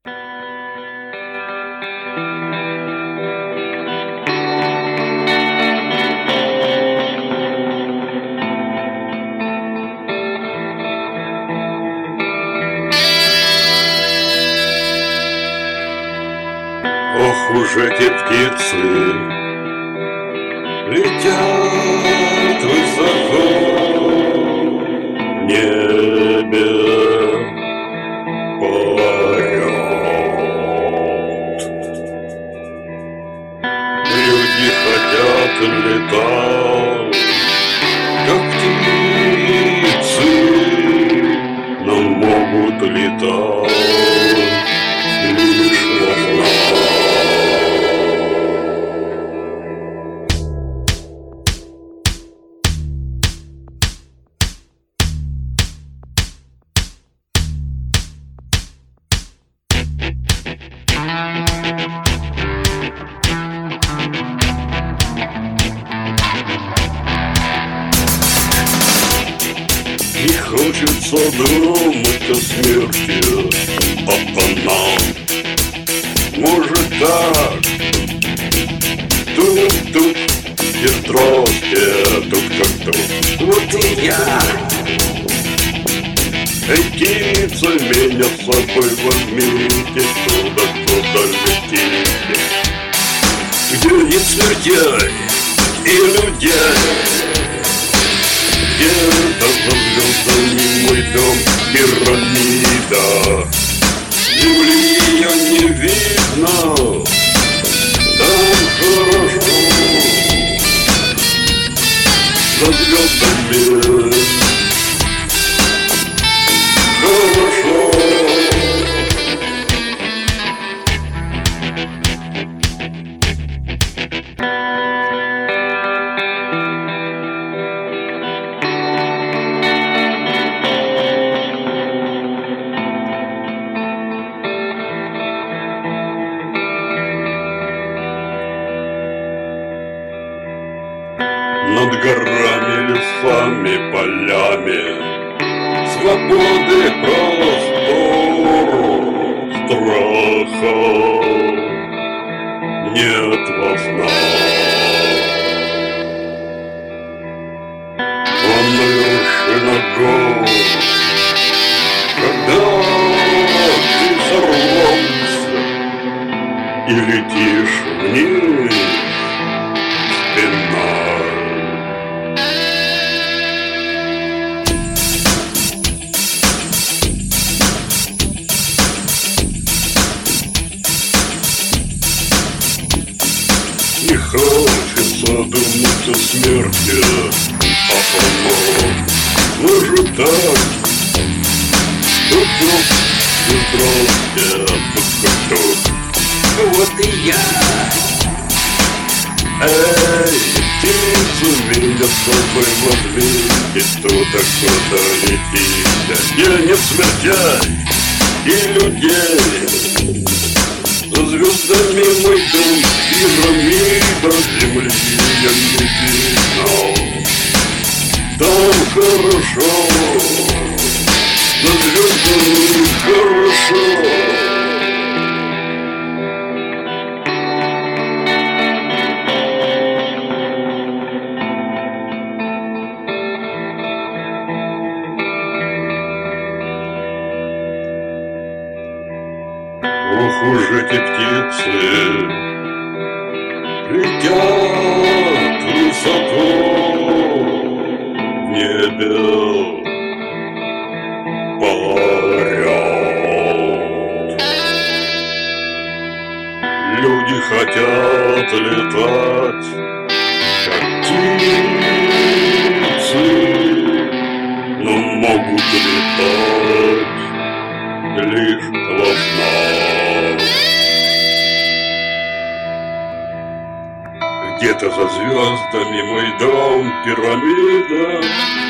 Ох уж эти птицы летят высоко в небе, поют. Люди хотят летать, как птицы, но могут летать лишь во снах. Не хочется думать о смерти, она может так. Тук-тук, Петровке, тук-тук-тук. Вот и я. Эй, птица, меня с собой возьмите, куда летите. Где нет смертей и людей, где-то за звездами мой дом пирамида. Земли ее не видно, там хорошо. За звездами хорошо. Над горами, лесами, полями свободы простор, страха нет во снах. Он на вершина гор, когда ты сорвался и летишь вниз спиной. Не хочется думать о смерти, она может так. Тук-тук, Петровке, тук-тук-тук. Вот и я. Эй, птица, меня с собой возьмите, туда, куда летите. Где нет смертей и людей, за звездами мой дом пирамида. Земли я не видно, там хорошо. За звездами хорошо. Ох уж эти птицы летят высоко в небе, парят. Люди хотят летать, как птицы, но могут летать лишь во снах. Где-то за звездами мой дом пирамида.